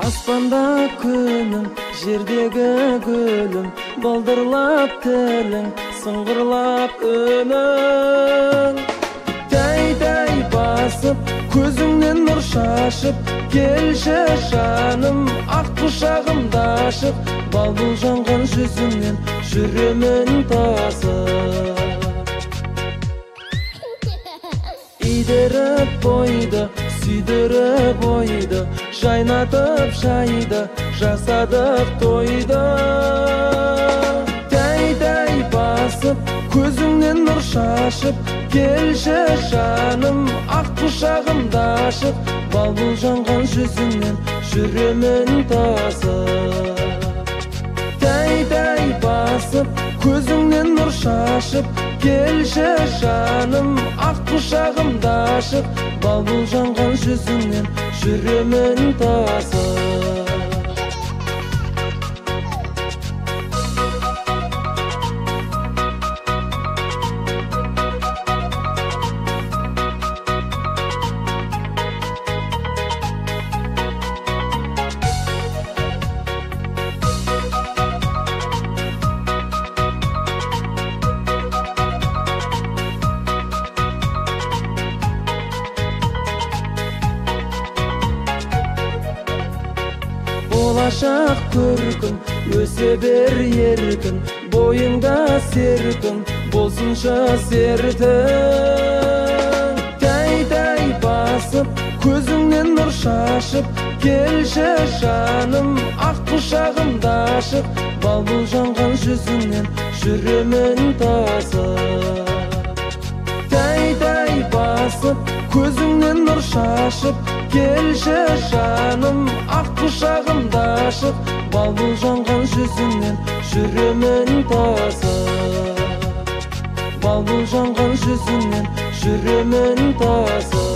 Аспанда күнім, жердегі гүлім, балдырлап тілің, сыңғырлап үнің. Тәй-тәй басып, көзіңнен нұр шашып, келші жаным, ақ құшағымда ашып, балбұл жанған жүзіңнен жүремін тасып. Идеріп бойды, сүйдіріп ойды, жайнатып жайды, жасадық тойды. Тәй-тәй басып, көзіңнен нұр шашып, келші жаным, ақ құшағымда ашып, балбұл жанған жүзіңнен жүремін тасып. Тәй-тәй басып, көзіңнен нұр шашып, келші жаным, ақ құшағымда ашып, балбұл жанған жүзіңнен жүремін тасып. Болашақ көркің, өсе бер еркін, бойыңда серкін, болсыншы сертің. Тәй-тәй басып, көзіңнен нұр шашып, келші жаным, ақ құшағымда ашып, балбұл жанған жүзіңнен жүремін тасып. Тәй-тәй басып, көзіңнен нұр шашып, келші жаным, ақ құшағымда ашып, балбұл жанған жүзіңнен жүремін тасып. Балбұл жанған жүзіңнен жүремін тасып.